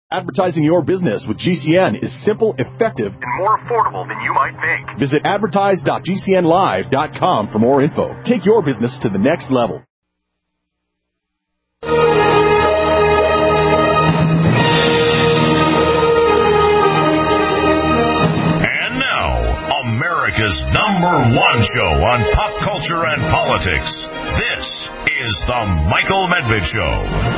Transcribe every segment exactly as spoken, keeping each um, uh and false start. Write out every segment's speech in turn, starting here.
Advertising your business with G C N is simple, effective, and more affordable than you might think. Visit advertise dot g c n live dot com for more info. Take your business to the next level. And now, America's number one show on pop culture and politics. This is The Michael Medved Show.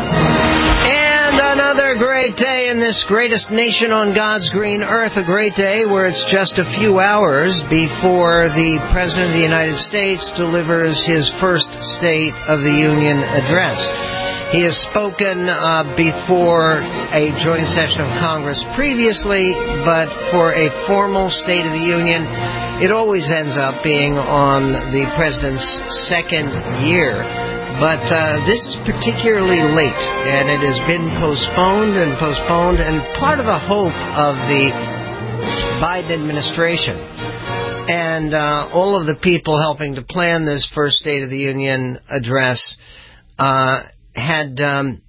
And another great day in this greatest nation on God's green earth, a great day where it's just a few hours before the President of the United States delivers his first State of the Union address. He has spoken uh, before a joint session of Congress previously, but for a formal State of the Union, it always ends up being on the President's second year. But uh, this is particularly late, and it has been postponed and postponed, and part of the hope of the Biden administration and uh, all of the people helping to plan this first State of the Union address uh, had um,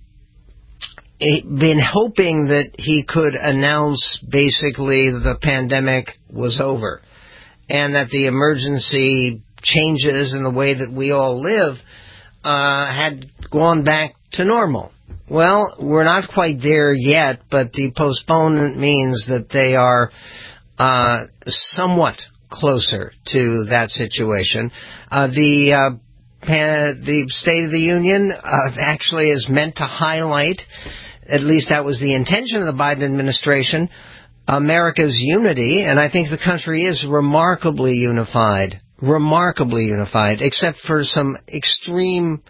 been hoping that he could announce basically the pandemic was over and that the emergency changes in the way that we all live Uh, had gone back to normal. Well, we're not quite there yet, but the postponement means that they are uh, somewhat closer to that situation. Uh, the uh, pan- the State of the Union uh, actually is meant to highlight, at least that was the intention of the Biden administration, America's unity, and I think the country is remarkably unified. Remarkably unified, except for some extreme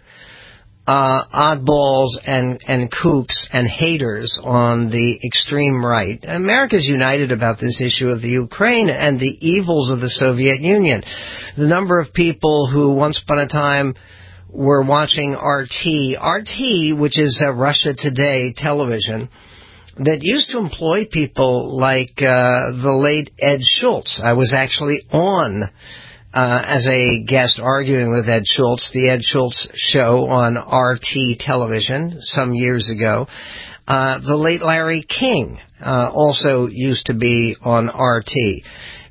uh, oddballs and, and kooks and haters on the extreme right. America's united about this issue of the Ukraine and the evils of the Soviet Union. The number of people who once upon a time were watching R T, R T, which is uh, Russia Today television, that used to employ people like uh, the late Ed Schultz. I was actually on Uh, as a guest arguing with Ed Schultz, the Ed Schultz show on R T television some years ago. Uh, the late Larry King uh, also used to be on R T.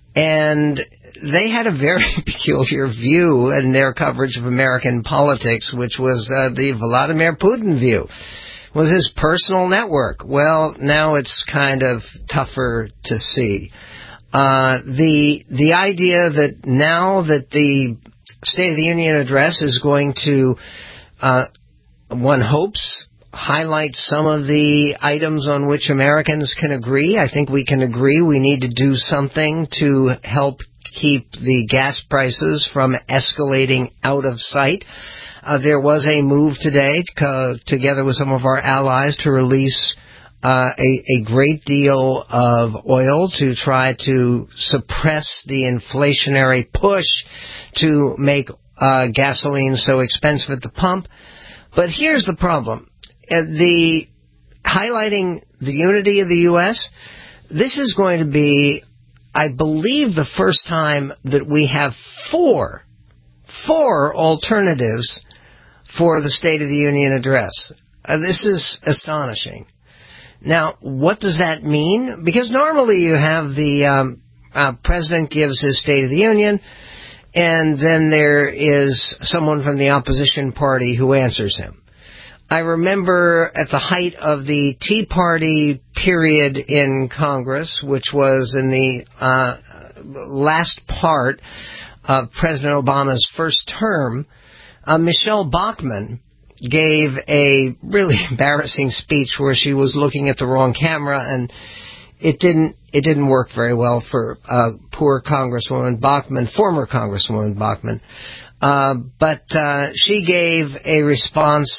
And they had a very peculiar view in their coverage of American politics, which was uh, the Vladimir Putin view. Was his personal network. Well, now it's kind of tougher to see. Uh, the the idea that now that the State of the Union address is going to, uh, one hopes, highlight some of the items on which Americans can agree. I think we can agree we need to do something to help keep the gas prices from escalating out of sight. Uh, there was a move today, to, together with some of our allies, to release Uh, a, a great deal of oil to try to suppress the inflationary push to make uh, gasoline so expensive at the pump. But here's the problem. Uh, the highlighting the unity of the U S, this is going to be, I believe, the first time that we have four, four alternatives for the State of the Union address. Uh, this is astonishing. Now, what does that mean? Because normally you have the um, uh, President gives his State of the Union, and then there is someone from the opposition party who answers him. I remember at the height of the Tea Party period in Congress, which was in the uh, last part of President Obama's first term, uh, Michelle Bachmann gave a really embarrassing speech where she was looking at the wrong camera, and it didn't it didn't work very well for uh, poor Congresswoman Bachmann, former Congresswoman Bachmann. Uh, but uh, she gave a response,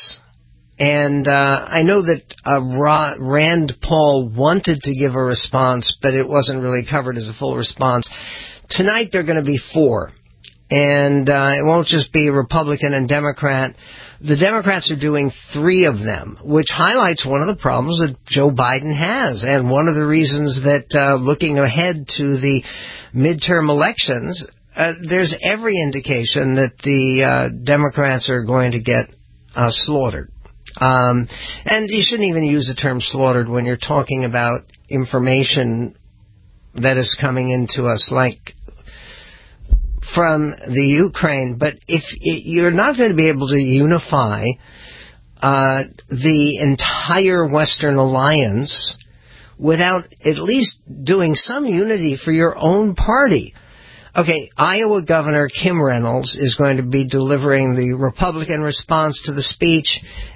and uh, I know that uh, Ra- Rand Paul wanted to give a response, but it wasn't really covered as a full response. Tonight there are going to be four, and uh, it won't just be Republican and Democrat. The Democrats are doing three of them, which highlights one of the problems that Joe Biden has, and one of the reasons that uh, looking ahead to the midterm elections, uh, there's every indication that the uh, Democrats are going to get uh, slaughtered. Um, and you shouldn't even use the term slaughtered when you're talking about information that is coming into us, like from the Ukraine. But if it, you're not going to be able to unify uh, the entire Western alliance without at least doing some unity for your own party. Okay, Iowa Governor Kim Reynolds is going to be delivering the Republican response to the speech,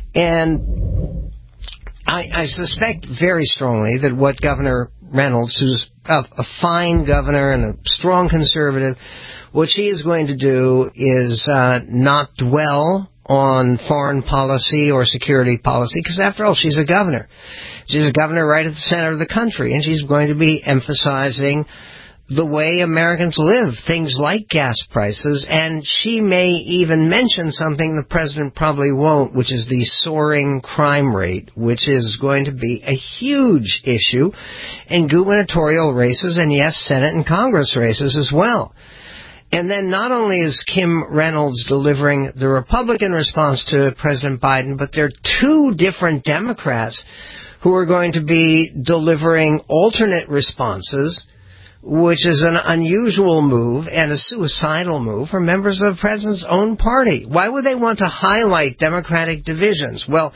and I, I suspect very strongly that what Governor Reynolds, who's a, a fine governor and a strong conservative, what she is going to do is uh, not dwell on foreign policy or security policy, because after all, she's a governor. She's a governor right at the center of the country, and she's going to be emphasizing the way Americans live, things like gas prices, and she may even mention something the president probably won't, which is the soaring crime rate, which is going to be a huge issue in gubernatorial races and, yes, Senate and Congress races as well. And then not only is Kim Reynolds delivering the Republican response to President Biden, but there are two different Democrats who are going to be delivering alternate responses, which is an unusual move and a suicidal move for members of the president's own party. Why would they want to highlight Democratic divisions? Well,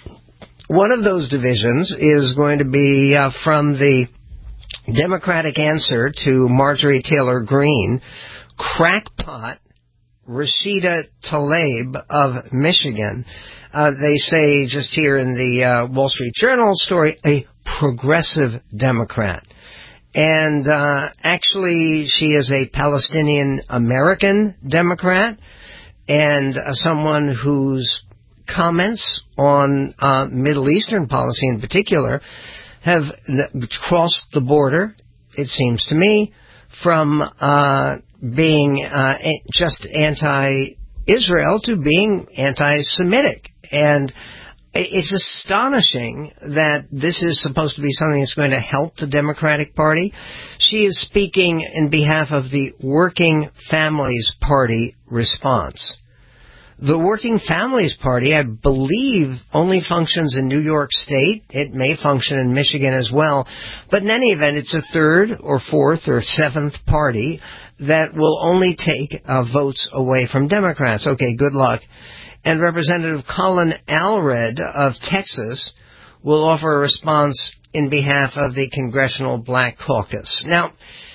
one of those divisions is going to be uh, from the Democratic answer to Marjorie Taylor Greene, crackpot Rashida Tlaib of Michigan. Uh, they say just here in the uh, Wall Street Journal story, a progressive Democrat. And uh, actually, she is a Palestinian-American Democrat and uh, someone whose comments on uh, Middle Eastern policy in particular have crossed the border, it seems to me, from uh, being uh, just anti-Israel to being anti-Semitic. And it's astonishing that this is supposed to be something that's going to help the Democratic Party. She is speaking in behalf of the Working Families Party response. The Working Families Party, I believe, only functions in New York State. It may function in Michigan as well. But in any event, it's a third or fourth or seventh party that will only take uh, votes away from Democrats. Okay, good luck. And Representative Colin Allred of Texas will offer a response in behalf of the Congressional Black Caucus. Now,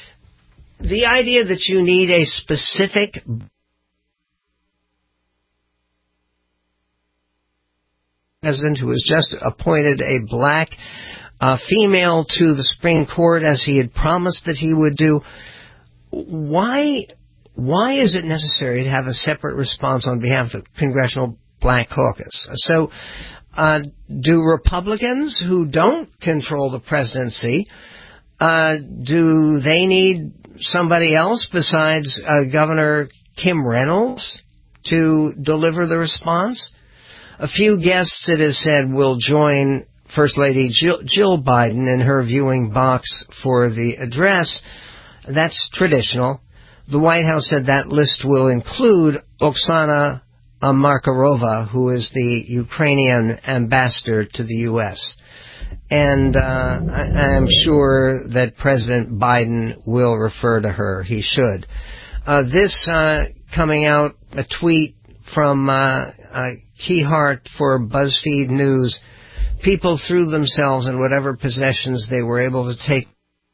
the idea that you need a specific president who has just appointed a black uh, female to the Supreme Court, as he had promised that he would do, why... Why is it necessary to have a separate response on behalf of the Congressional Black Caucus? So, uh, do Republicans who don't control the presidency, uh, do they need somebody else besides uh, Governor Kim Reynolds to deliver the response? A few guests, it is said, will join First Lady Jill, Jill Biden in her viewing box for the address. That's traditional. The White House said that list will include Oksana Markarova, who is the Ukrainian ambassador to the U S And uh, I, I'm sure that President Biden will refer to her. He should. Uh, this uh, coming out, a tweet from uh, uh, Keyhart for BuzzFeed News. People threw themselves in whatever possessions they were able to take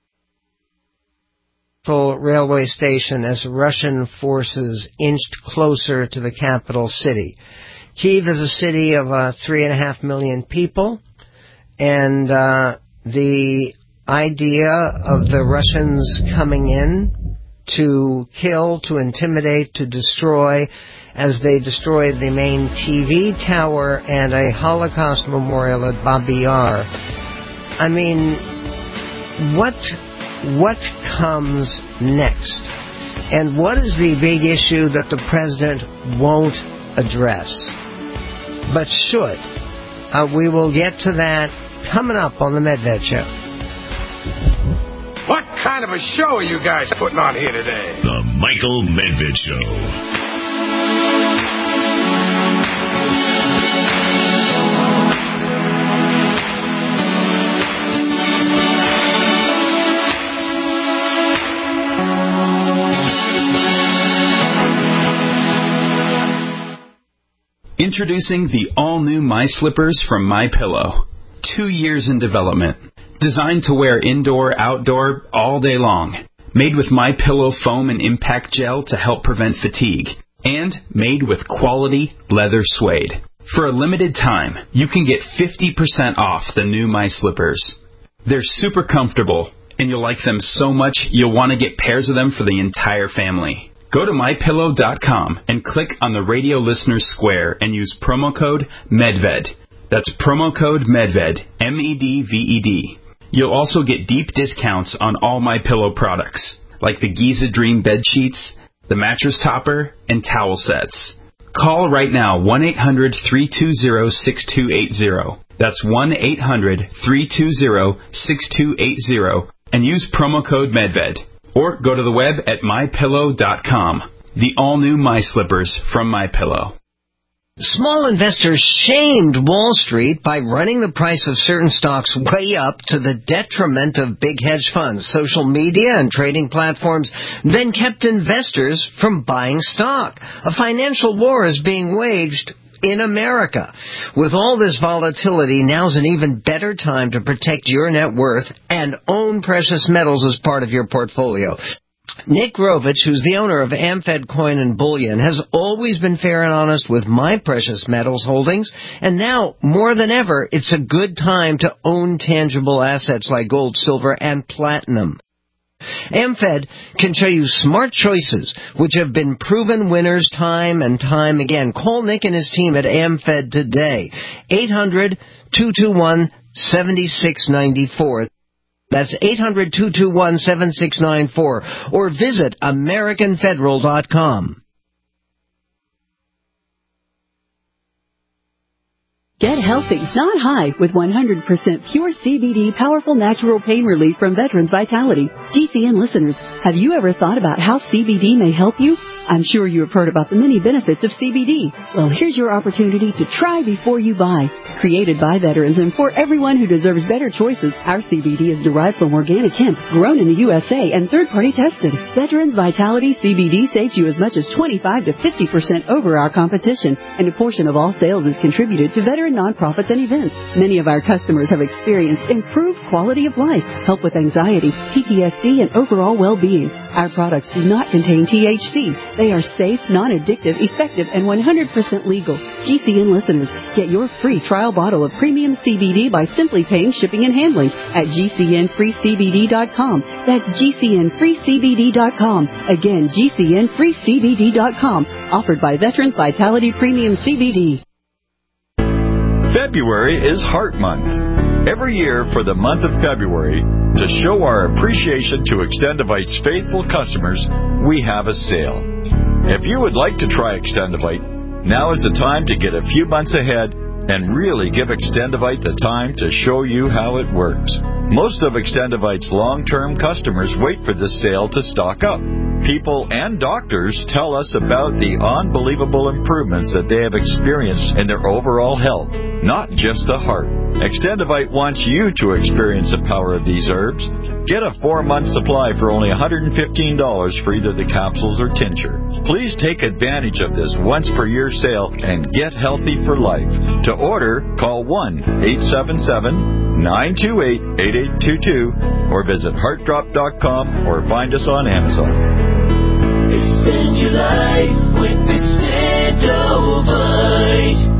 railway station as Russian forces inched closer to the capital city. Kyiv is a city of uh, three and a half million people, and uh, the idea of the Russians coming in to kill, to intimidate, to destroy, as they destroyed the main T V tower and a Holocaust memorial at Babi Yar. I mean, what... What comes next? And what is the big issue that the president won't address, but should? Uh, we will get to that coming up on the Medved Show. What kind of a show are you guys putting on here today? The Michael Medved Show. Introducing the all-new My Slippers from MyPillow. Two years in development. Designed to wear indoor, outdoor, all day long. Made with MyPillow foam and impact gel to help prevent fatigue. And made with quality leather suede. For a limited time, you can get fifty percent off the new My Slippers. They're super comfortable, and you'll like them so much you'll want to get pairs of them for the entire family. Go to my pillow dot com and click on the radio listeners square and use promo code MEDVED. That's promo code MEDVED, M E D V E D. You'll also get deep discounts on all MyPillow products, like the Giza Dream bed sheets, the mattress topper, and towel sets. Call right now, one eight hundred, three two zero, six two eight zero. That's one eight hundred, three two zero, six two eight zero, and use promo code MEDVED. Or go to the web at my pillow dot com. The all-new My Slippers from MyPillow. Small investors shamed Wall Street by running the price of certain stocks way up to the detriment of big hedge funds. Social media and trading platforms then kept investors from buying stock. A financial war is being waged in America. With all this volatility, now's an even better time to protect your net worth and own precious metals as part of your portfolio. Nick Grovich, who's the owner of AmFed Coin and Bullion, has always been fair and honest with my precious metals holdings, and now, more than ever, it's a good time to own tangible assets like gold, silver, and platinum. AmFed can show you smart choices which have been proven winners time and time again. Call Nick and his team at AmFed today. eight hundred, two two one, seven six nine four. That's eight hundred, two two one, seven six nine four. Or visit American Federal dot com. Get healthy, not high, with one hundred percent pure C B D powerful natural pain relief from Veterans Vitality. G C N listeners, have you ever thought about how C B D may help you? I'm sure you have heard about the many benefits of C B D. Well, here's your opportunity to try before you buy. Created by veterans and for everyone who deserves better choices, our C B D is derived from organic hemp, grown in the U S A, and third-party tested. Veterans Vitality C B D saves you as much as twenty-five to fifty percent over our competition, and a portion of all sales is contributed to veteran nonprofits and events. Many of our customers have experienced improved quality of life, help with anxiety, P T S D, and overall well-being. Our products do not contain T H C. They are safe, non-addictive, effective, and one hundred percent legal. G C N listeners, get your free trial bottle of premium C B D by simply paying shipping and handling at G C N free C B D dot com. That's G C N free C B D dot com. Again, G C N free C B D dot com. Offered by Veterans Vitality Premium C B D. February is Heart Month. Every year for the month of February, to show our appreciation to Extendivite's faithful customers, we have a sale. If you would like to try Extendivite, now is the time to get a few months ahead and really give Extendivite the time to show you how it works. Most of Extendivite's long-term customers wait for this sale to stock up. People and doctors tell us about the unbelievable improvements that they have experienced in their overall health, not just the heart. Extendivite wants you to experience the power of these herbs. Get a four-month supply for only one hundred fifteen dollars for either the capsules or tincture. Please take advantage of this once-per-year sale and get healthy for life. To order, call one eight seven seven, nine two eight, eight eight two two or visit heart drop dot com or find us on Amazon. Extend your life with Extendovite.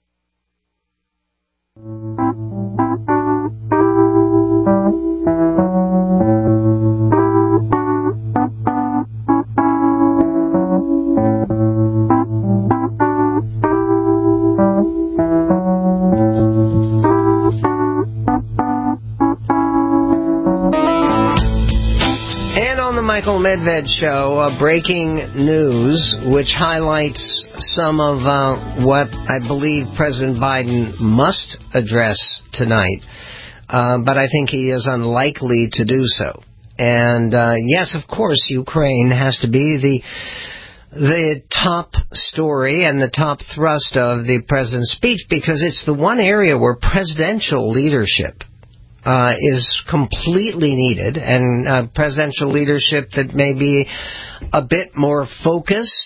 Michael Medved Show, uh, breaking news, which highlights some of uh, what I believe President Biden must address tonight. Uh, but I think he is unlikely to do so. And, uh, yes, of course, Ukraine has to be the the top story and the top thrust of the president's speech because it's the one area where presidential leadership Uh, is completely needed, and uh, presidential leadership that may be a bit more focused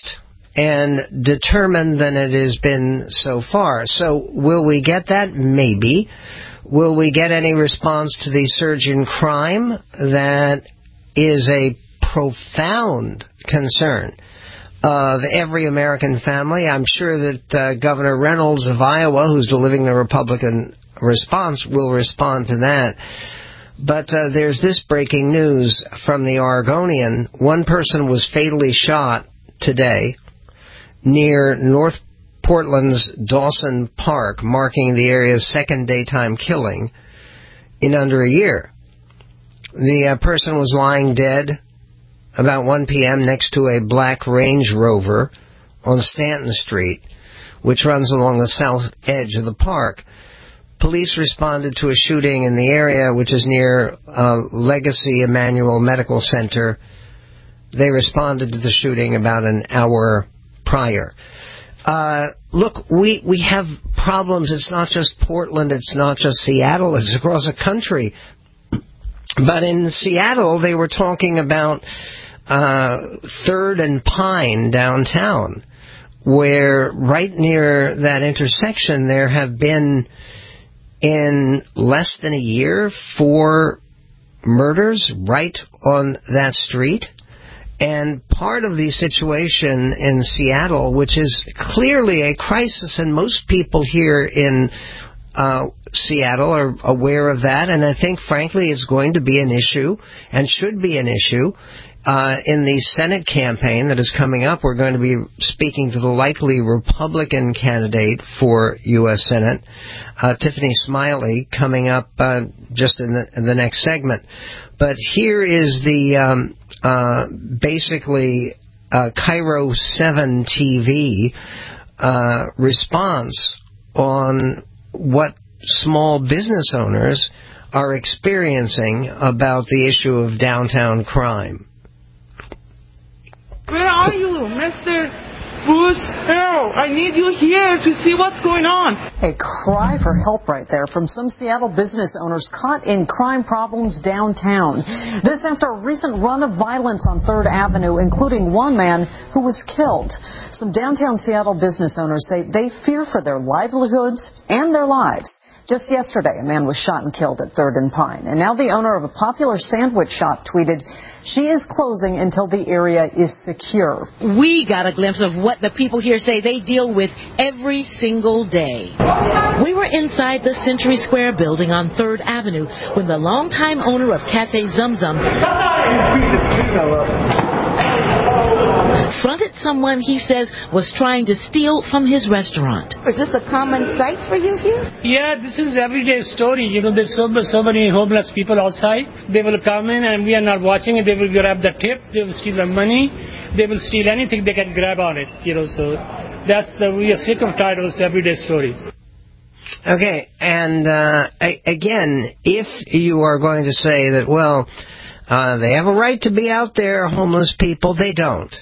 and determined than it has been so far. So will we get that? Maybe. Will we get any response to the surge in crime? That is a profound concern of every American family. I'm sure that uh, Governor Reynolds of Iowa, who's delivering the Republican response, will respond to that. But uh, there's this breaking news from the Oregonian. One person was fatally shot today near North Portland's Dawson Park, marking the area's second daytime killing in under a year. The uh, person was lying dead about one p.m. next to a black Range Rover on Stanton Street, which runs along the south edge of the park. Police responded to a shooting in the area, which is near uh, Legacy Emmanuel Medical Center. They responded to the shooting about an hour prior. Uh, look, we, we have problems. It's not just Portland. It's not just Seattle. It's across the country. But in Seattle, they were talking about uh, Third and Pine downtown, where right near that intersection there have been, in less than a year, four murders right on that street. And part of the situation in Seattle, which is clearly a crisis, and most people here in uh, Seattle are aware of that, and I think, frankly, it's going to be an issue and should be an issue uh, in the Senate campaign that is coming up. We're going to be speaking to the likely Republican candidate for U S Senate, uh, Tiffany Smiley, coming up uh, just in the, in the next segment. But here is the um, uh, basically uh, Cairo seven T V uh, response on what small business owners are experiencing about the issue of downtown crime. Where are you, Mister Bruce Harrell? I need you here to see what's going on. A cry for help right there from some Seattle business owners caught in crime problems downtown. This after a recent run of violence on Third Avenue, including one man who was killed. Some downtown Seattle business owners say they fear for their livelihoods and their lives. Just yesterday, a man was shot and killed at Third and Pine. And now the owner of a popular sandwich shop tweeted, she is closing until the area is secure. We got a glimpse of what the people here say they deal with every single day. We were inside the Century Square building on Third Avenue when the longtime owner of Cafe Zum Zum fronted someone he says was trying to steal from his restaurant. Is this a common sight for you here? Yeah, this is everyday story. You know, there's so, so many homeless people outside. They will come in and we are not watching it. They will grab the tip. They will steal the money. They will steal anything they can grab on it. You know, so that's the, we are sick of tired of those everyday stories. Okay, and uh, again, if you are going to say that, well, uh, they have a right to be out there, homeless people, they don't.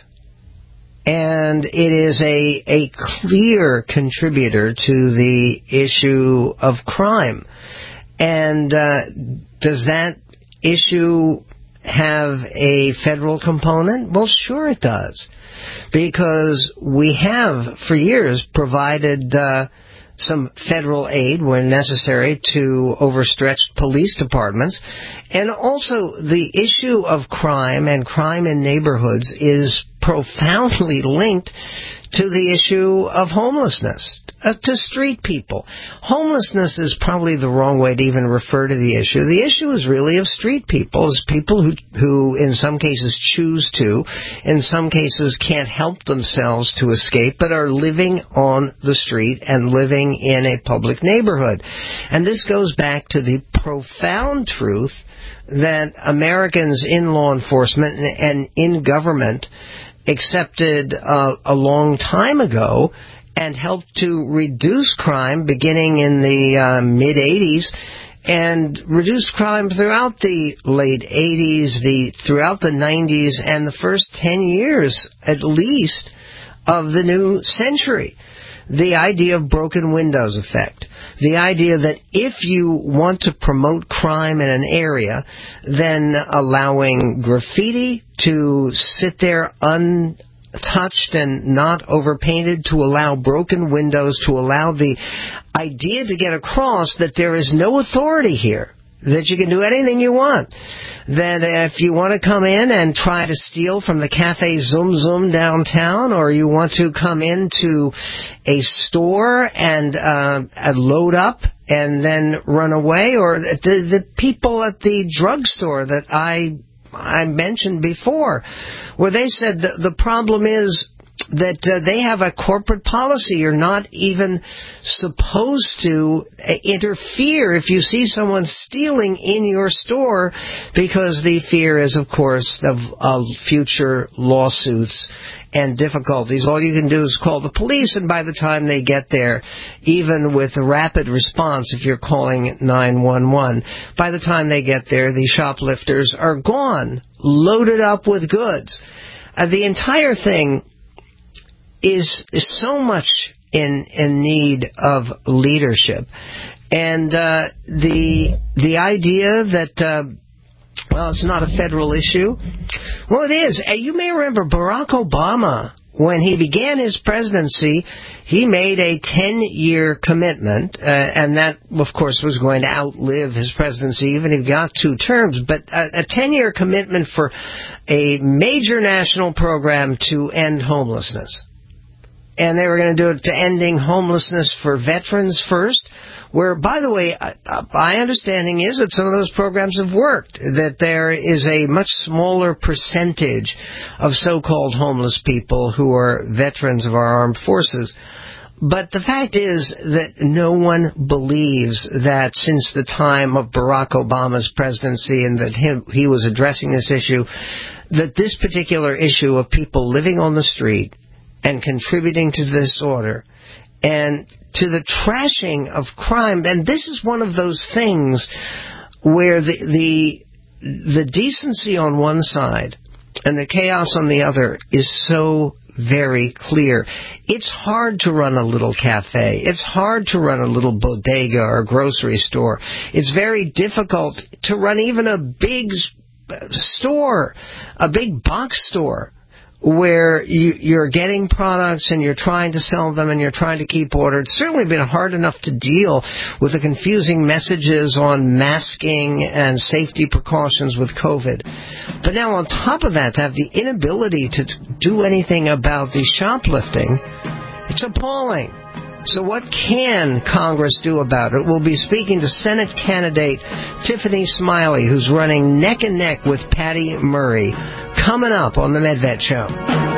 And it is a, a clear contributor to the issue of crime. And uh, does that issue have a federal component? Well, sure it does. Because we have, for years, provided uh, some federal aid when necessary to overstretched police departments. And also, the issue of crime and crime in neighborhoods is profoundly linked to the issue of homelessness, uh, to street people. Homelessness is probably the wrong way to even refer to the issue. The issue is really of street people, is people who, who in some cases choose to, in some cases can't help themselves to escape, but are living on the street and living in a public neighborhood. And this goes back to the profound truth that Americans in law enforcement and, and in government accepted uh, a long time ago and helped to reduce crime beginning in the uh, mid-eighties and reduce crime throughout the late eighties, the throughout the nineties, and the first ten years at least of the new century. The idea of broken windows effect. The idea that if you want to promote crime in an area, then allowing graffiti to sit there unseen touched and not overpainted, to allow broken windows, to allow the idea to get across that there is no authority here, that you can do anything you want. That if you want to come in and try to steal from the Cafe Zoom Zoom downtown, or you want to come into a store and uh, load up and then run away, or the, the people at the drugstore that I I mentioned before, where they said the, the problem is that uh, they have a corporate policy. You're not even supposed to uh, interfere if you see someone stealing in your store, because the fear is, of course, of, of future lawsuits and difficulties. All you can do is call the police, and by the time they get there, even with a rapid response, if you're calling nine one one, by the time they get there, the shoplifters are gone, loaded up with goods. Uh, the entire thing is, is so much in in need of leadership, and uh, the the idea that uh, well, it's not a federal issue. Well, it is. Uh, you may remember Barack Obama, when he began his presidency, he made a ten-year commitment, uh, and that, of course, was going to outlive his presidency, even if he got two terms, but a, a ten-year commitment for a major national program to end homelessness. And they were going to do it to ending homelessness for veterans first, where, by the way, uh, my understanding is that some of those programs have worked, that there is a much smaller percentage of so-called homeless people who are veterans of our armed forces. But the fact is that no one believes that since the time of Barack Obama's presidency and that him, he was addressing this issue, that this particular issue of people living on the street and contributing to the disorder and to the trashing of crime. And this is one of those things where the the the decency on one side and the chaos on the other is so very clear. It's hard to run a little cafe. It's hard to run a little bodega or grocery store. It's very difficult to run even a big store, a big box store, where you, you're getting products and you're trying to sell them and you're trying to keep order. It's certainly been hard enough to deal with the confusing messages on masking and safety precautions with COVID. But now on top of that, to have the inability to do anything about the shoplifting, it's appalling. So what can Congress do about it? We'll be speaking to Senate candidate Tiffany Smiley, who's running neck and neck with Patty Murray, coming up on the Medved Show.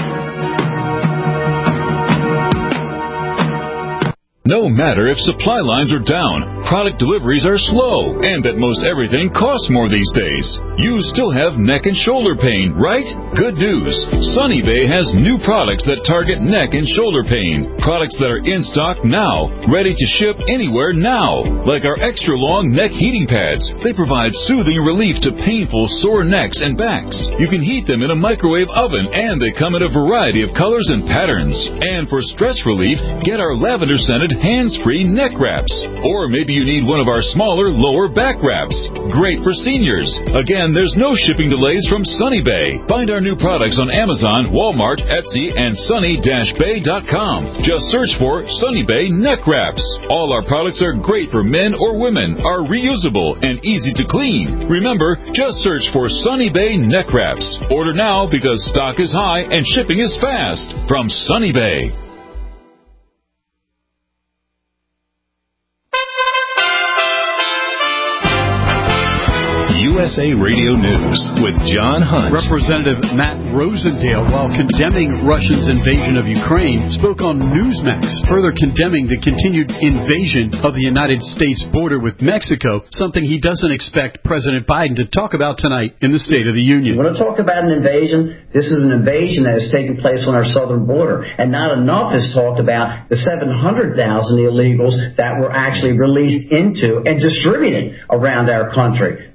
No matter if supply lines are down, product deliveries are slow, and that most everything costs more these days, you still have neck and shoulder pain, right? Good news. Sunny Bay has new products that target neck and shoulder pain. Products that are in stock now, ready to ship anywhere now. Like our extra long neck heating pads. They provide soothing relief to painful sore necks and backs. You can heat them in a microwave oven, and they come in a variety of colors and patterns. And for stress relief, get our lavender scented hands-free neck wraps. Or maybe you need one of our smaller lower back wraps. Great for seniors. Again, there's no shipping delays from Sunny Bay. Find our new products on Amazon, Walmart, Etsy, and sunny dash bay dot com. Just search for Sunny Bay neck wraps. All our products are great for men or women, are reusable, and easy to clean. Remember, just search for Sunny Bay neck wraps. Order now because stock is high and shipping is fast. From Sunny Bay. U S A Radio News with John Hunt. Representative Matt Rosendale, while condemning Russia's invasion of Ukraine, spoke on Newsmax, further condemning the continued invasion of the United States border with Mexico, something he doesn't expect President Biden to talk about tonight in the State of the Union. When I talk about an invasion, this is an invasion that is taking place on our southern border, and not enough is talked about the seven hundred thousand illegals that were actually released into and distributed around our country.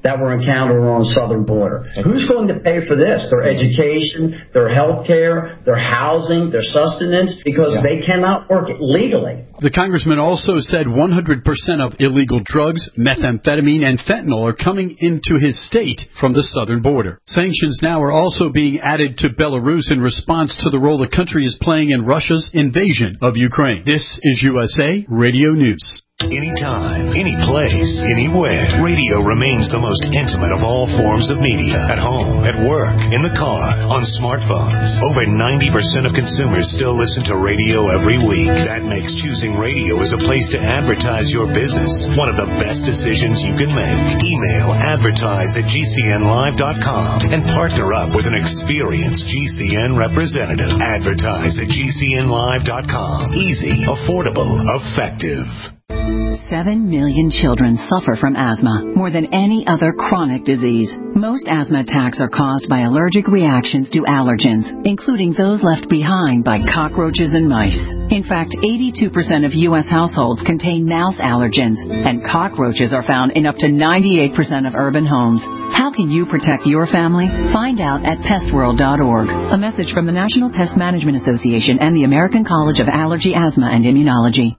that were encountered on the southern border. Who's going to pay for this? Their education, their health care, their housing, their sustenance, because yeah. they cannot work legally. The congressman also said one hundred percent of illegal drugs, methamphetamine, and fentanyl are coming into his state from the southern border. Sanctions now are also being added to Belarus in response to the role the country is playing in Russia's invasion of Ukraine. This is U S A Radio News. Anytime, any place, anywhere, radio remains the most intimate of all forms of media. At home, at work, in the car, on smartphones. Over ninety percent of consumers still listen to radio every week. That makes choosing radio as a place to advertise your business one of the best decisions you can make. Email advertise at G C N live dot com and partner up with an experienced G C N representative. Advertise at G C N live dot com. Easy, affordable, effective. Seven million children suffer from asthma, more than any other chronic disease. Most asthma attacks are caused by allergic reactions to allergens, including those left behind by cockroaches and mice. In fact, eighty-two percent of U S households contain mouse allergens, and cockroaches are found in up to ninety-eight percent of urban homes. How can you protect your family? Find out at pest world dot org. A message from the National Pest Management Association and the American College of Allergy, Asthma, and Immunology.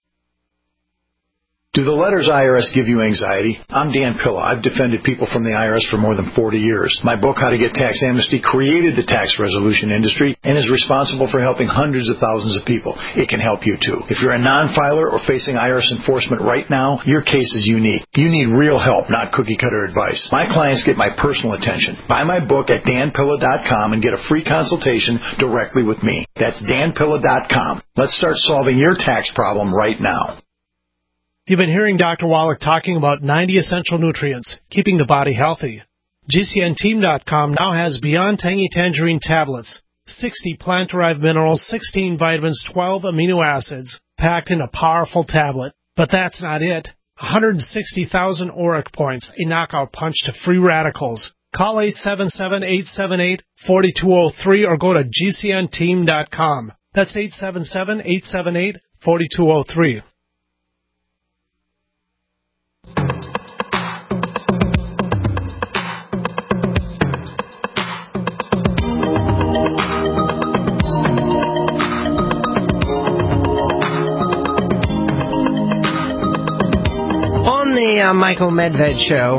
Do the letters I R S give you anxiety? I'm Dan Pilla. I've defended people from the I R S for more than forty years. My book, How to Get Tax Amnesty, created the tax resolution industry and is responsible for helping hundreds of thousands of people. It can help you, too. If you're a non-filer or facing I R S enforcement right now, your case is unique. You need real help, not cookie-cutter advice. My clients get my personal attention. Buy my book at dan pilla dot com and get a free consultation directly with me. That's dan pilla dot com. Let's start solving your tax problem right now. You've been hearing Doctor Wallach talking about ninety essential nutrients, keeping the body healthy. G C N team dot com now has Beyond Tangy Tangerine tablets, sixty plant-derived minerals, sixteen vitamins, twelve amino acids, packed in a powerful tablet. But that's not it. one hundred sixty thousand auric points, a knockout punch to free radicals. Call eight seven seven, eight seven eight, four two zero three or go to G C N team dot com. That's eight seven seven, eight seven eight, four two zero three. The uh, Michael Medved Show,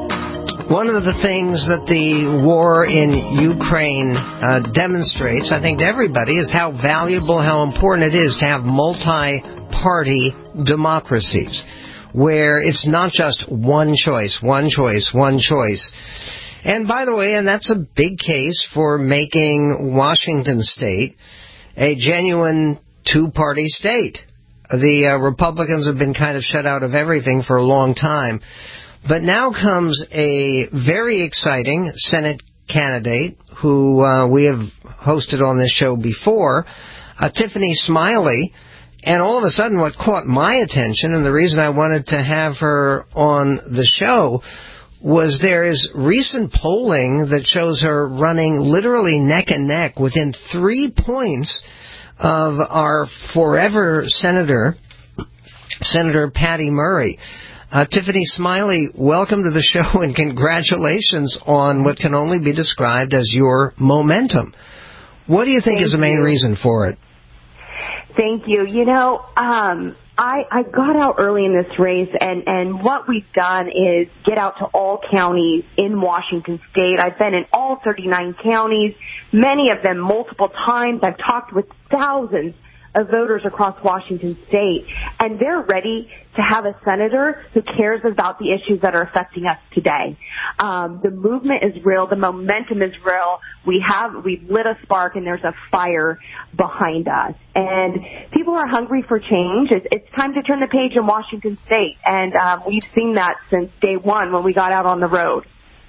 one of the things that the war in Ukraine uh, demonstrates, I think, to everybody, is how valuable, how important it is to have multi-party democracies, where it's not just one choice, one choice, one choice. And by the way, and that's a big case for making Washington State a genuine two-party state. The uh, Republicans have been kind of shut out of everything for a long time. But now comes a very exciting Senate candidate who uh, we have hosted on this show before, uh, Tiffany Smiley. And all of a sudden what caught my attention, and the reason I wanted to have her on the show, was there is recent polling that shows her running literally neck and neck within three points of our forever senator, Senator Patty Murray. Uh, Tiffany Smiley, welcome to the show and congratulations on what can only be described as your momentum. What do you think Thank is the main you. reason for it? Thank you. You know, um, I, I got out early in this race, and, and what we've done is get out to all counties in Washington State. I've been in all thirty-nine counties, many of them multiple times. I've talked with thousands of voters across Washington State, and they're ready to have a senator who cares about the issues that are affecting us today. Um, the movement is real. The momentum is real. We have, we've lit a spark, and there's a fire behind us. And people are hungry for change. It's, it's time to turn the page in Washington State, and um, we've seen that since day one when we got out on the road.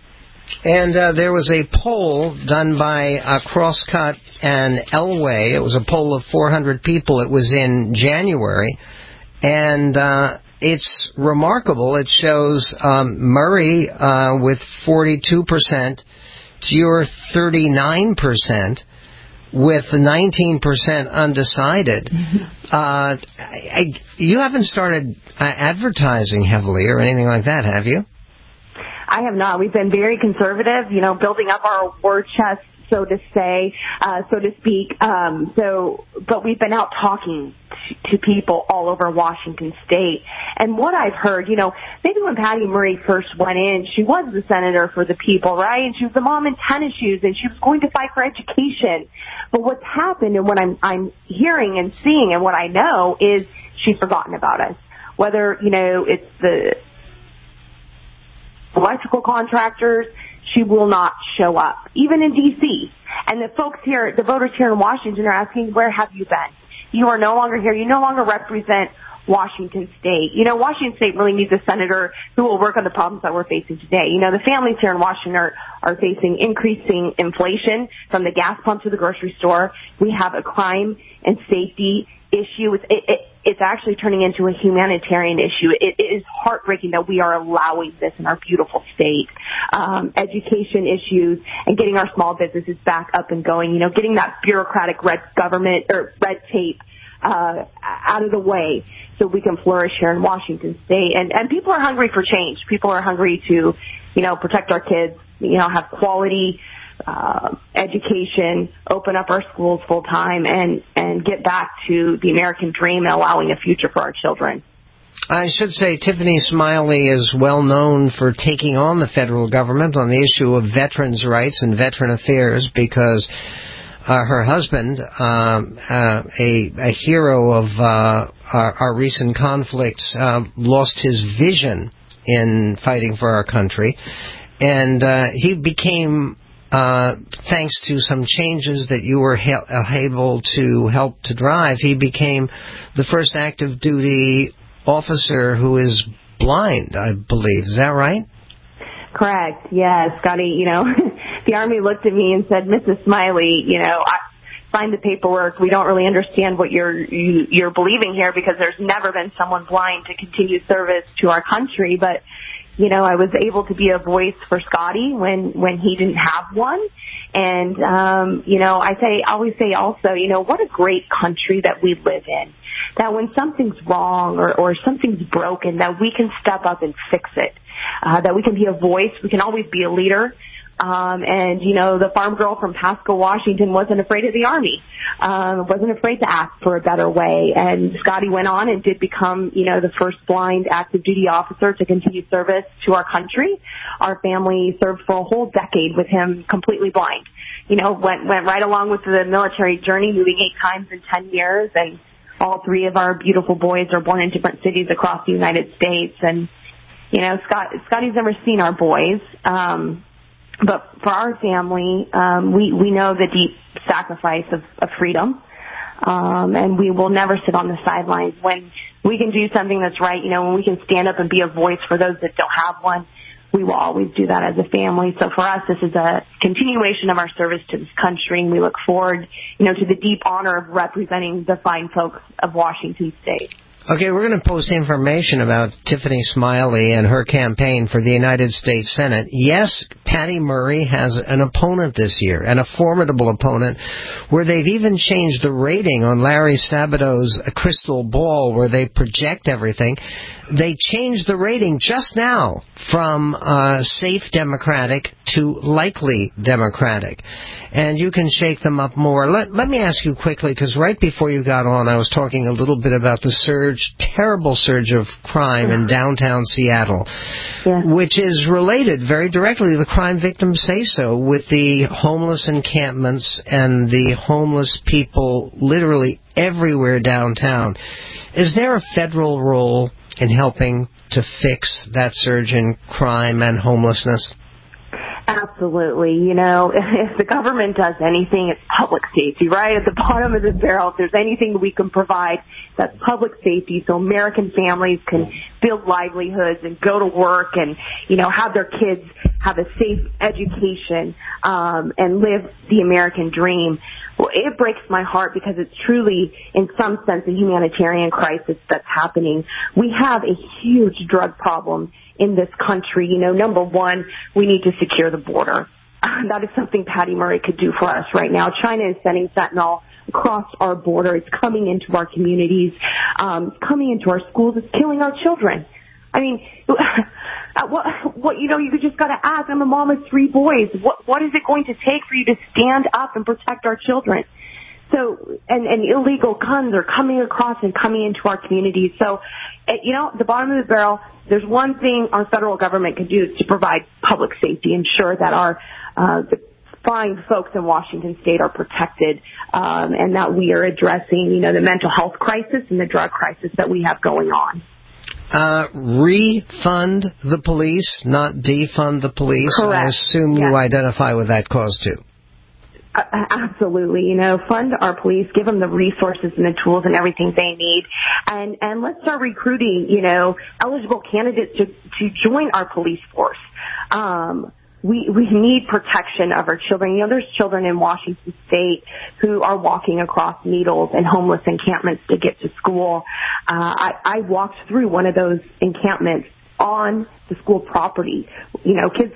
And uh, there was a poll done by uh, Crosscut and Elway. It was a poll of four hundred people. It was in January. And uh, it's remarkable. It shows um, Murray uh, with forty-two percent to your thirty-nine percent with nineteen percent undecided. uh, I, I, you haven't started uh, advertising heavily or anything like that, have you? I have not. We've been very conservative, you know, building up our war chest, so to say, uh, so to speak. Um, so, but we've been out talking to, to people all over Washington State. And what I've heard, you know, maybe when Patty Murray first went in, she was the senator for the people, right? And she was the mom in tennis shoes, and she was going to fight for education. But what's happened, and what I'm, I'm hearing and seeing, and what I know is she's forgotten about us. Whether, you know, it's the electrical contractors, she will not show up, even in D C. And the folks here, the voters here in Washington are asking, where have you been? You are no longer here. You no longer represent Washington State. You know, Washington State really needs a senator who will work on the problems that we're facing today. You know, the families here in Washington are, are facing increasing inflation from the gas pump to the grocery store. We have a crime and safety issue. It's, it, it, it's actually turning into a humanitarian issue. It, it is heartbreaking that we are allowing this in our beautiful state. Um, education issues and getting our small businesses back up and going. You know, getting that bureaucratic red government or red tape uh, out of the way so we can flourish here in Washington State. And, and people are hungry for change. People are hungry to, you know, protect our kids, you know, have quality uh, education, open up our schools full time, and, and get back to the American dream and allowing a future for our children. I should say Tiffany Smiley is well known for taking on the federal government on the issue of veterans' rights and veteran affairs because uh, her husband, um, uh, a, a hero of uh, our, our recent conflicts, uh, lost his vision in fighting for our country, and uh, he became, uh, thanks to some changes that you were he- able to help to drive, he became the first active duty officer who is blind, I believe. Is that right? Correct. Yes, Scotty, you know, the Army looked at me and said, Missus Smiley, you know, I signed the paperwork. We don't really understand what you're, you, you're believing here because there's never been someone blind to continue service to our country. But, you know, I was able to be a voice for Scotty when, when he didn't have one. And, um, you know, I say, I always say also, you know, what a great country that we live in. That when something's wrong or, or something's broken, that we can step up and fix it. Uh, that we can be a voice. We can always be a leader. Um, and, you know, the farm girl from Pasco, Washington wasn't afraid of the Army. Um, wasn't afraid to ask for a better way. And Scotty went on and did become, you know, the first blind active duty officer to continue service to our country. Our family served for a whole decade with him completely blind. You know, went, went right along with the military journey, moving eight times in ten years. And all three of our beautiful boys are born in different cities across the United States. And, you know, Scott, Scotty's never seen our boys. Um, but for our family, um, we, we know the deep sacrifice of, of freedom. Um, and we will never sit on the sidelines when we can do something that's right. You know, when we can stand up and be a voice for those that don't have one, we will always do that as a family. So for us, this is a continuation of our service to this country, and we look forward, you know, to the deep honor of representing the fine folks of Washington State. Okay, we're going to post information about Tiffany Smiley and her campaign for the United States Senate. Yes, Patty Murray has an opponent this year, and a formidable opponent, where they've even changed the rating on Larry Sabato's crystal ball, where they project everything. They changed the rating just now from uh, safe Democratic to likely Democratic. And you can shake them up more. Let, let me ask you quickly, because right before you got on, I was talking a little bit about the surge, terrible surge of crime in downtown Seattle, yeah. which is related very directly, the crime victims say so, with the homeless encampments and the homeless people literally everywhere downtown. Is there a federal role in helping to fix that surge in crime and homelessness? Absolutely. You know, if the government does anything, it's public safety, right? At the bottom of the barrel, if there's anything we can provide, that's public safety so American families can build livelihoods and go to work and, you know, have their kids have a safe education um, and live the American dream. Well, it breaks my heart because it's truly, in some sense, a humanitarian crisis that's happening. We have a huge drug problem in this country. You know, number one, we need to secure the border. That is something Patty Murray could do for us right now. China is sending fentanyl across our border. It's coming into our communities, um, coming into our schools. It's killing our children. I mean, what, what, you know, you just got to ask. I'm a mom of three boys. What, what is it going to take for you to stand up and protect our children? So, and, and illegal guns are coming across and coming into our communities. So, you know, the bottom of the barrel, there's one thing our federal government can do is to provide public safety, ensure that our, uh, the fine folks in Washington State are protected, um, and that we are addressing, you know, the mental health crisis and the drug crisis that we have going on. Uh, refund the police, not defund the police. Correct. I assume you yes. identify with that cause, too. Uh, absolutely. You know, fund our police, give them the resources and the tools and everything they need, and, and let's start recruiting, you know, eligible candidates to, to join our police force. Um, we, we need protection of our children. You know, there's children in Washington State who are walking across needles and homeless encampments to get to school. Uh, I, I walked through one of those encampments on the school property. You know, kids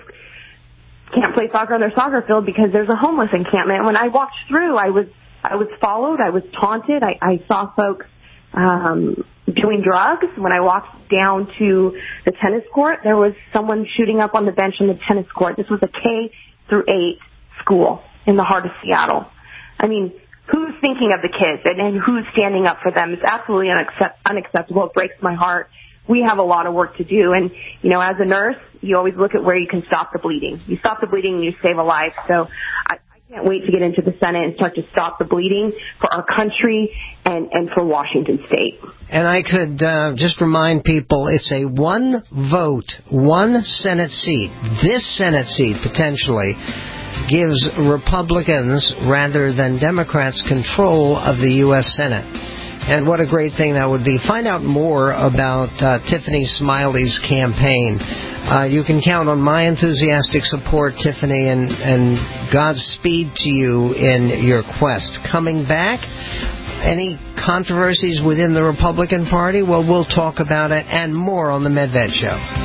can't play soccer on their soccer field because there's a homeless encampment. When I walked through, I was I was followed, I was taunted. I, I saw folks um, doing drugs. When I walked down to the tennis court, there was someone shooting up on the bench on the tennis court. This was a K through eight school in the heart of Seattle. I mean, who's thinking of the kids and, and who's standing up for them? It's absolutely unaccept- unacceptable. It breaks my heart. We have a lot of work to do. And, you know, as a nurse, you always look at where you can stop the bleeding. You stop the bleeding and you save a life. So I, I can't wait to get into the Senate and start to stop the bleeding for our country and, and for Washington State. And I could uh, just remind people, it's a one vote, one Senate seat. This Senate seat, potentially, gives Republicans rather than Democrats control of the U S Senate. And what a great thing that would be. Find out more about uh, Tiffany Smiley's campaign. Uh, you can count on my enthusiastic support, Tiffany, and, and Godspeed to you in your quest. Coming back, any controversies within the Republican Party? Well, we'll talk about it and more on the Medved Show.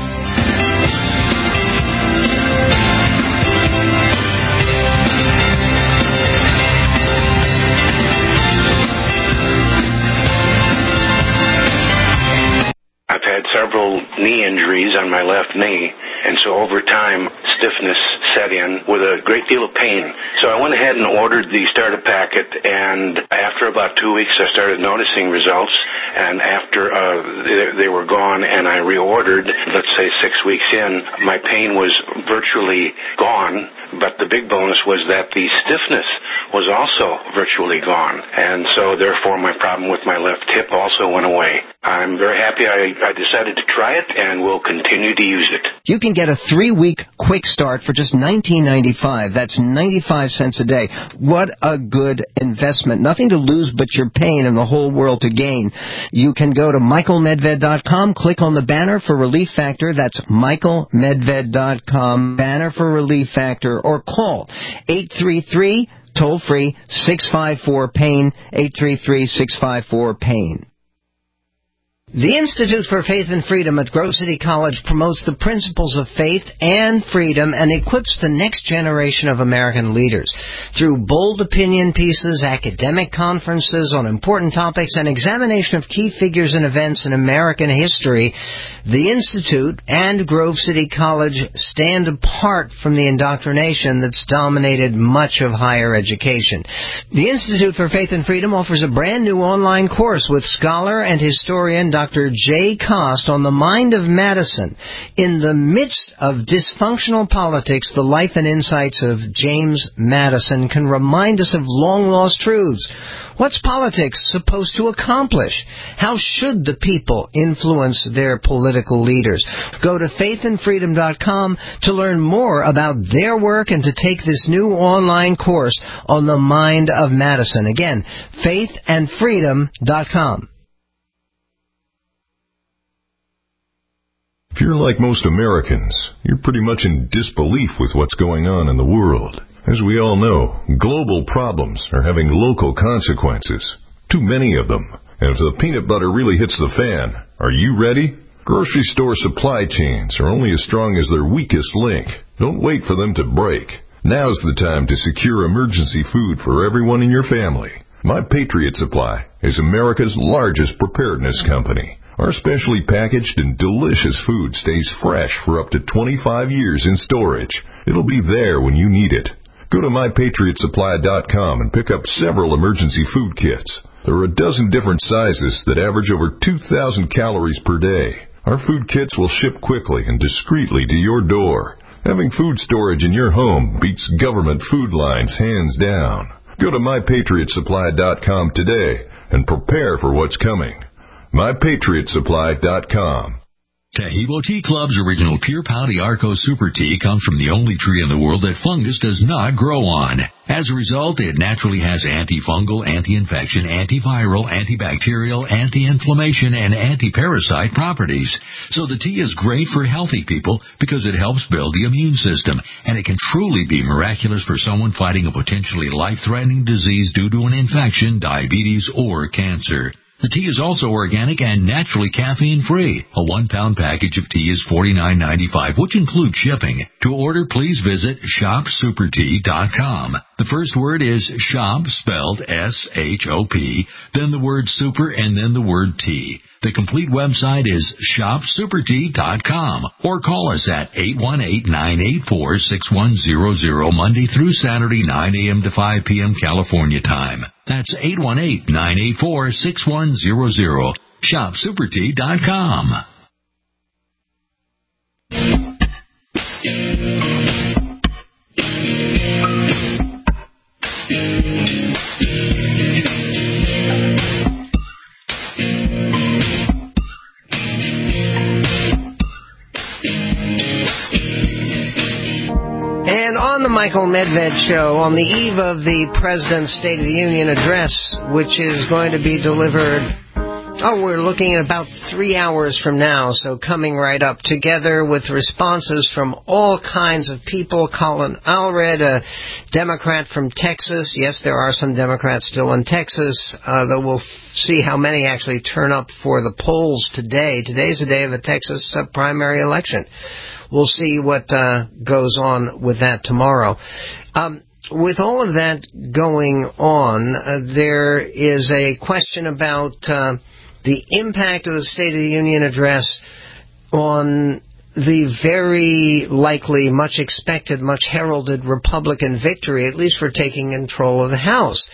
Several knee injuries on my left knee, and so over time stiffness set in with a great deal of pain. So I went ahead and ordered the starter packet, and after about two weeks I started noticing results, and after uh, they, they were gone and I reordered, let's say six weeks in, my pain was virtually gone, but the big bonus was that the stiffness was also virtually gone, and so therefore my problem with my left hip also went away. I'm very happy I, I decided to try it and will continue to use it. You can get a three-week quick start for just nineteen ninety-five dollars. That's ninety-five cents a day. What a good investment. Nothing to lose but your pain and the whole world to gain. You can go to michael medved dot com, click on the banner for Relief Factor. That's michael medved dot com, banner for Relief Factor, or call eight three three, toll-free, six five four, pain, eight three three, six five four, pain. The Institute for Faith and Freedom at Grove City College promotes the principles of faith and freedom and equips the next generation of American leaders. Through bold opinion pieces, academic conferences on important topics, and examination of key figures and events in American history, the Institute and Grove City College stand apart from the indoctrination that's dominated much of higher education. The Institute for Faith and Freedom offers a brand new online course with scholar and historian Doctor Jay Cost on the mind of Madison. In the midst of dysfunctional politics, the life and insights of James Madison can remind us of long-lost truths. What's politics supposed to accomplish? How should the people influence their political leaders? Go to faith and freedom dot com to learn more about their work and to take this new online course on the mind of Madison. Again, faith and freedom dot com. If you're like most Americans, you're pretty much in disbelief with what's going on in the world. As we all know, global problems are having local consequences. Too many of them. And if the peanut butter really hits the fan, are you ready? Grocery store supply chains are only as strong as their weakest link. Don't wait for them to break. Now's the time to secure emergency food for everyone in your family. My Patriot Supply is America's largest preparedness company. Our specially packaged and delicious food stays fresh for up to twenty-five years in storage. It'll be there when you need it. Go to my patriot supply dot com and pick up several emergency food kits. There are a dozen different sizes that average over two thousand calories per day. Our food kits will ship quickly and discreetly to your door. Having food storage in your home beats government food lines hands down. Go to my patriot supply dot com today and prepare for what's coming. my patriot supply dot com. Taheebo Tea Club's original Pure Pau Arco Super Tea comes from the only tree in the world that fungus does not grow on. As a result, it naturally has antifungal, anti-infection, antiviral, antibacterial, anti-inflammation, and anti-parasite properties. So the tea is great for healthy people because it helps build the immune system, and it can truly be miraculous for someone fighting a potentially life-threatening disease due to an infection, diabetes, or cancer. The tea is also organic and naturally caffeine-free. A one-pound package of tea is forty-nine ninety-five, which includes shipping. To order, please visit shop super tea dot com. The first word is shop, spelled S H O P, then the word super, and then the word tea. The complete website is shop super tea dot com, or call us at eight one eight, nine eight four, six one zero zero Monday through Saturday, nine a.m. to five p.m. California time. That's eight one eight, nine eight four, six one zero zero. shop super tea dot com. And on the Michael Medved Show, on the eve of the President's State of the Union address, which is going to be delivered, oh, we're looking at about three hours from now, so coming right up, together with responses from all kinds of people. Colin Allred, a Democrat from Texas. Yes, there are some Democrats still in Texas, uh, though we'll see how many actually turn up for the polls today. Today's the day of the Texas uh, primary election. We'll see what uh, goes on with that tomorrow. Um, with all of that going on, uh, there is a question about uh, the impact of the State of the Union address on the very likely, much expected, much heralded Republican victory, at least for taking control of the House.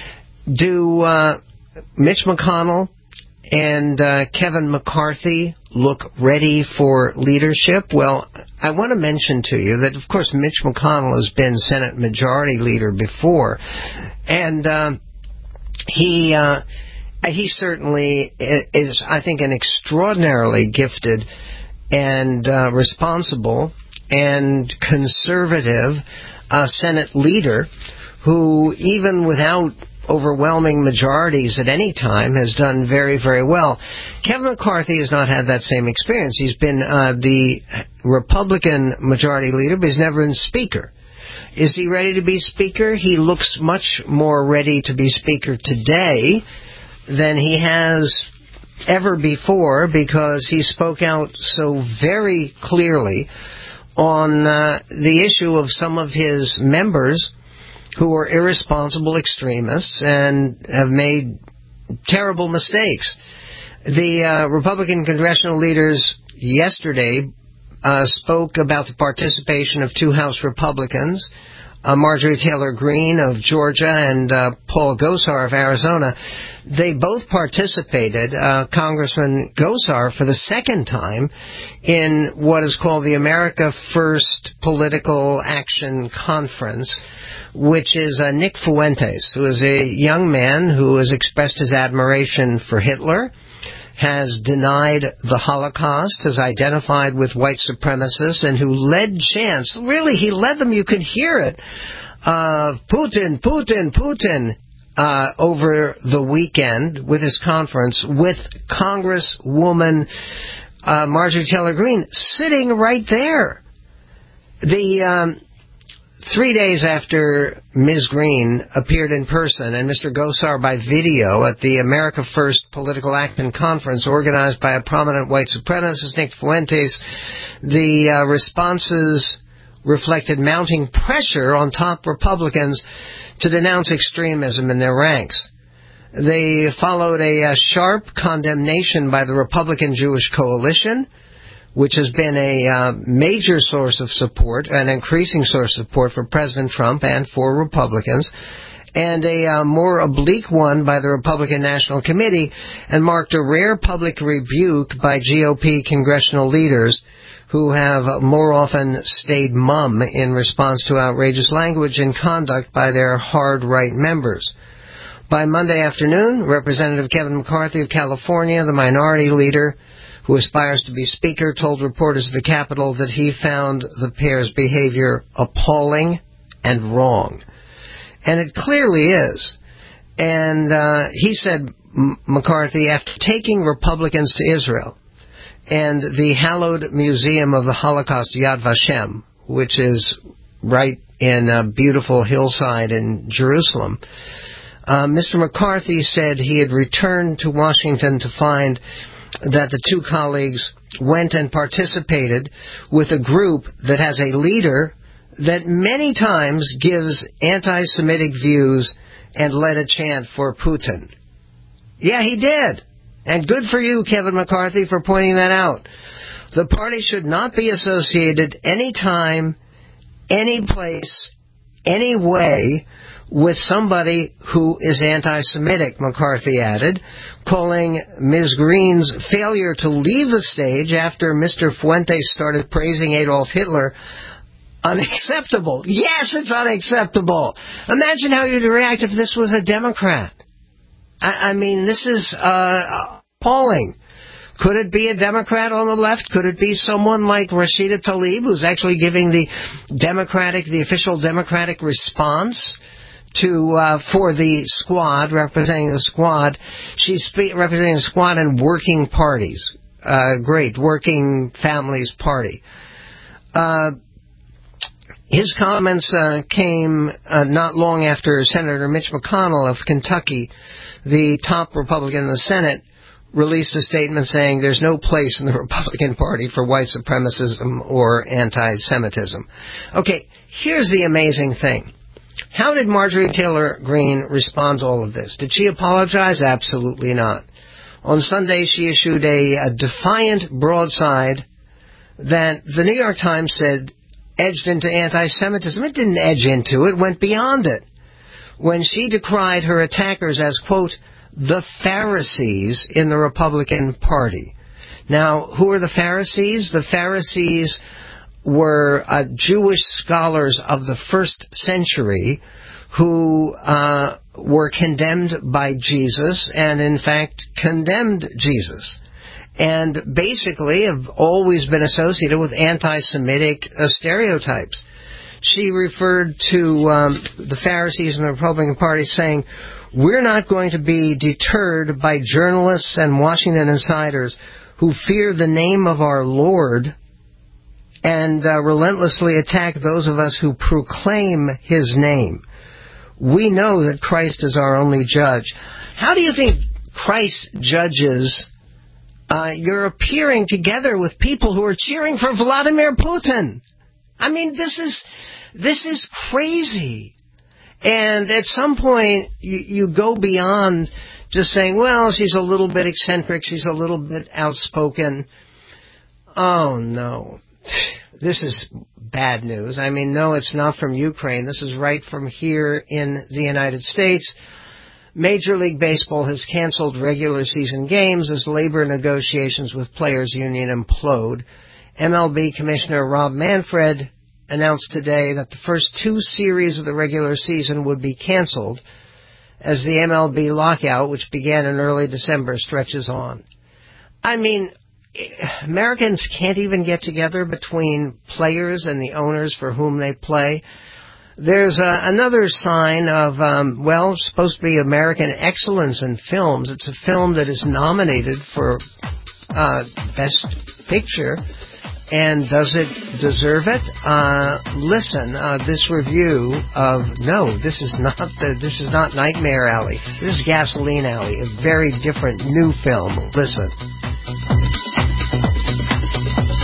Do uh, Mitch McConnell and uh, Kevin McCarthy look ready for leadership? Well, I want to mention to you that, of course, Mitch McConnell has been Senate Majority Leader before, and uh, he uh, he certainly is, I think, an extraordinarily gifted and uh, responsible and conservative uh, Senate leader who, even without overwhelming majorities at any time, has done very, very well. Kevin McCarthy has not had that same experience. He's been uh, the Republican majority leader, but he's never been Speaker. Is he ready to be Speaker? He looks much more ready to be Speaker today than he has ever before, because he spoke out so very clearly on uh, the issue of some of his members who are irresponsible extremists and have made terrible mistakes. The uh, Republican congressional leaders yesterday uh, spoke about the participation of two House Republicans, uh, Marjorie Taylor Greene of Georgia and uh, Paul Gosar of Arizona. They both participated, uh, Congressman Gosar, for the second time in what is called the America First Political Action Conference, which is uh, Nick Fuentes, who is a young man who has expressed his admiration for Hitler, has denied the Holocaust, has identified with white supremacists, and who led chants. Really, he led them, you could hear it, uh, Putin, Putin, Putin, uh, over the weekend with his conference with Congresswoman uh, Marjorie Taylor Greene sitting right there. The... Um, Three days after Miz Greene appeared in person and Mister Gosar by video at the America First Political Action Conference organized by a prominent white supremacist, Nick Fuentes, the uh, responses reflected mounting pressure on top Republicans to denounce extremism in their ranks. They followed a, a sharp condemnation by the Republican Jewish Coalition, which has been a uh, major source of support, an increasing source of support for President Trump and for Republicans, and a uh, more oblique one by the Republican National Committee, and marked a rare public rebuke by G O P congressional leaders who have more often stayed mum in response to outrageous language and conduct by their hard right members. By Monday afternoon, Representative Kevin McCarthy of California, the minority leader who aspires to be Speaker, told reporters at the Capitol that he found the pair's behavior appalling and wrong. And it clearly is. And uh, he said, M- McCarthy, after taking Republicans to Israel and the hallowed museum of the Holocaust, Yad Vashem, which is right in a beautiful hillside in Jerusalem, uh, Mister McCarthy said he had returned to Washington to find that the two colleagues went and participated with a group that has a leader that many times gives anti-Semitic views and led a chant for Putin. Yeah, he did. And good for you, Kevin McCarthy, for pointing that out. The party should not be associated any time, any place, any way with somebody who is anti-Semitic, McCarthy added, calling Miz Green's failure to leave the stage after Mister Fuentes started praising Adolf Hitler unacceptable. Yes, it's unacceptable. Imagine how you'd react if this was a Democrat. I, I mean, this is uh, appalling. Could it be a Democrat on the left? Could it be someone like Rashida Tlaib, who's actually giving the Democratic, the official Democratic response to uh, for the squad, representing the squad? She's spe- representing the squad and working parties. Uh, great, Working Families Party. Uh, his comments uh, came uh, not long after Senator Mitch McConnell of Kentucky, the top Republican in the Senate, released a statement saying there's no place in the Republican Party for white supremacism or anti-Semitism. Okay, here's the amazing thing. How did Marjorie Taylor Greene respond to all of this? Did she apologize? Absolutely not. On Sunday, she issued a, a defiant broadside that the New York Times said edged into anti-Semitism. It didn't edge into it, it went beyond it. When she decried her attackers as, quote, the Pharisees in the Republican Party. Now, who are the Pharisees? The Pharisees were uh, Jewish scholars of the first century who uh, were condemned by Jesus and, in fact, condemned Jesus. And basically have always been associated with anti-Semitic uh, stereotypes. She referred to um, the Pharisees in the Republican Party saying, we're not going to be deterred by journalists and Washington insiders who fear the name of our Lord and uh, relentlessly attack those of us who proclaim His name. We know that Christ is our only judge. How do you think Christ judges? Uh, you're appearing together with people who are cheering for Vladimir Putin. I mean, this is this is crazy. And at some point, you, you go beyond just saying, well, she's a little bit eccentric, she's a little bit outspoken. Oh, no. This is bad news. I mean, no, it's not from Ukraine. This is right from here in the United States. Major League Baseball has canceled regular season games as labor negotiations with Players Union implode. M L B Commissioner Rob Manfred announced today that the first two series of the regular season would be canceled as the M L B lockout, which began in early December, stretches on. I mean, Americans can't even get together between players and the owners for whom they play. There's uh, another sign of, um, well, supposed to be American excellence in films. It's a film that is nominated for uh, Best Picture. And does it deserve it? Uh, listen, uh, this review of, no, this is not the, this is not Nightmare Alley. This is Gasoline Alley, a very different new film. Listen.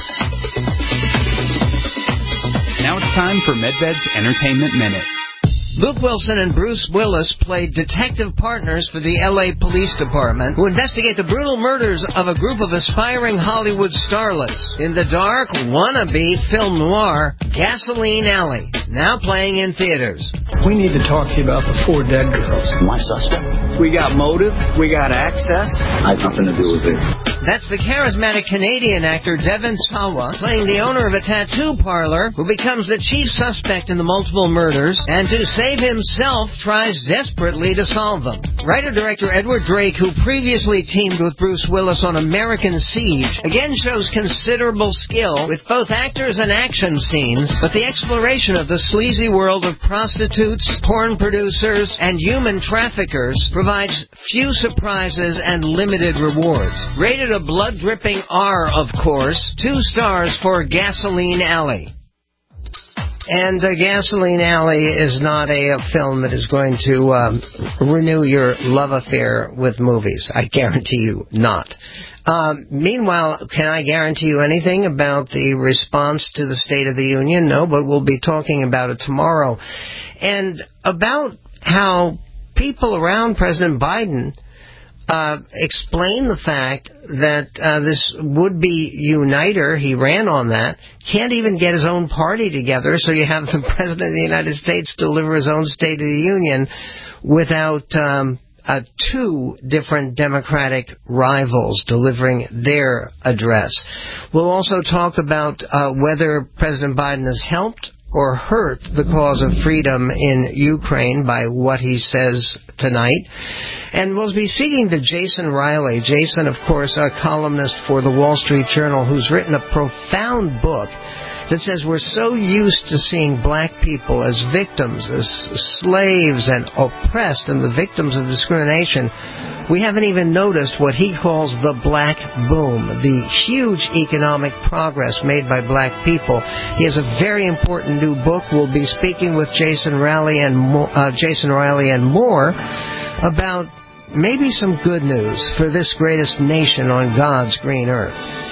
Now it's time for MedVed's Entertainment Minute. Luke Wilson and Bruce Willis played detective partners for the L A Police Department, who investigate the brutal murders of a group of aspiring Hollywood starlets. In the dark, wannabe film noir, Gasoline Alley, now playing in theaters. We need to talk to you about the four dead girls. My suspect? We got motive. We got access. I have nothing to do with it. That's the charismatic Canadian actor Devon Sawa, playing the owner of a tattoo parlor who becomes the chief suspect in the multiple murders, and to save himself tries desperately to solve them. Writer-director Edward Drake, who previously teamed with Bruce Willis on American Siege, again shows considerable skill with both actors and action scenes, but the exploration of the sleazy world of prostitutes, porn producers, and human traffickers provides few surprises and limited rewards. Rated a blood-dripping R, of course, two stars for Gasoline Alley. And uh, Gasoline Alley is not a, a film that is going to um, renew your love affair with movies. I guarantee you not. Um, meanwhile, can I guarantee you anything about the response to the State of the Union? No, but we'll be talking about it tomorrow. And about how people around President Biden Uh, explain the fact that uh, this would-be uniter, he ran on that, can't even get his own party together, so you have the President of the United States deliver his own State of the Union without um, uh, two different Democratic rivals delivering their address. We'll also talk about uh, whether President Biden has helped or hurt the cause of freedom in Ukraine by what he says tonight. And we'll be speaking to Jason Riley. Jason, of course, a columnist for the Wall Street Journal, who's written a profound book that says we're so used to seeing black people as victims, as slaves and oppressed and the victims of discrimination, we haven't even noticed what he calls the black boom, the huge economic progress made by black people. He has a very important new book. We'll be speaking with Jason Riley and more, uh, Jason Riley and more about maybe some good news for this greatest nation on God's green earth.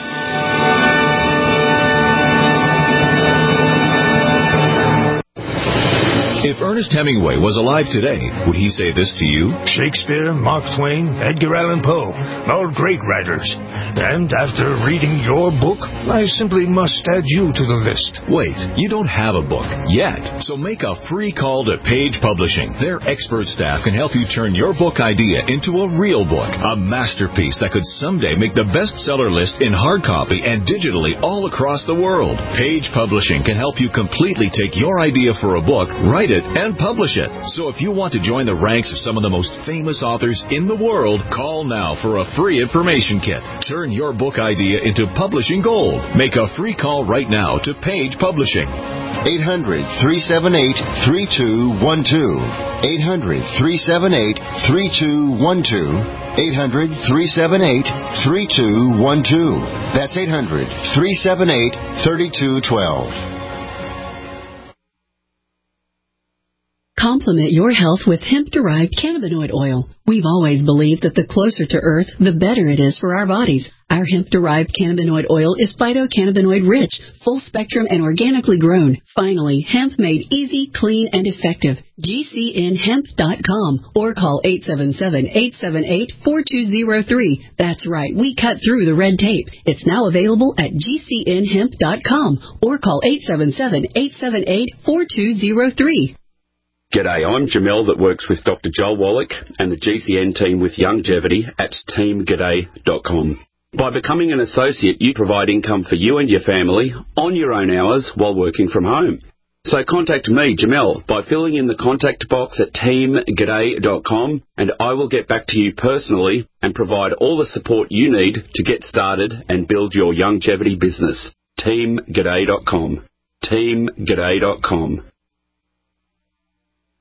If Ernest Hemingway was alive today, would he say this to you? Shakespeare, Mark Twain, Edgar Allan Poe, all great writers. And after reading your book, I simply must add you to the list. Wait, you don't have a book yet. So make a free call to Page Publishing. Their expert staff can help you turn your book idea into a real book, a masterpiece that could someday make the bestseller list in hard copy and digitally all across the world. Page Publishing can help you completely take your idea for a book, write it, and publish it. So if you want to join the ranks of some of the most famous authors in the world, call now for a free information kit. Turn your book idea into publishing gold. Make a free call right now to Page Publishing. eight hundred, three seven eight, three two one two. eight hundred, three seven eight, three two one two. eight hundred, three seven eight, three two one two. That's eight hundred, three seven eight, three two one two. Complement your health with hemp-derived cannabinoid oil. We've always believed that the closer to Earth, the better it is for our bodies. Our hemp-derived cannabinoid oil is phytocannabinoid-rich, full-spectrum, and organically grown. Finally, hemp made easy, clean, and effective. G C N hemp dot com or call eight seven seven, eight seven eight, four two zero three. That's right, we cut through the red tape. It's now available at G C N hemp dot com or call eight seven seven, eight seven eight, four two zero three. G'day, I'm Jamel that works with Doctor Joel Wallach and the G C N team with Longevity at team g'day dot com. By becoming an associate, you provide income for you and your family on your own hours while working from home. So contact me, Jamel, by filling in the contact box at team g'day dot com, and I will get back to you personally and provide all the support you need to get started and build your longevity business. team g'day dot com. team g'day dot com.